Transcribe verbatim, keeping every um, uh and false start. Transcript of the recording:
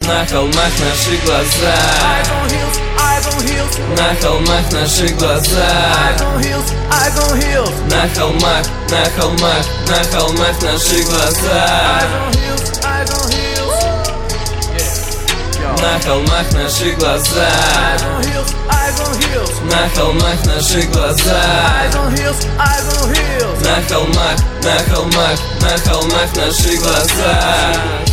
На холмах наши глаза, Eyes on heels, eyes on heels. на холмах наши глаза. Eyes on heels, eyes on heels. На холмах, на холмах, на холмах наши глаза. Eyes on heels, eyes on heels. Yeah. На холмах наши глаза, Eyes on heels, eyes on heels. на холмах наши глаза. Eyes on heels, eyes on heels. На холмах, на холмах, на холмах наши глаза.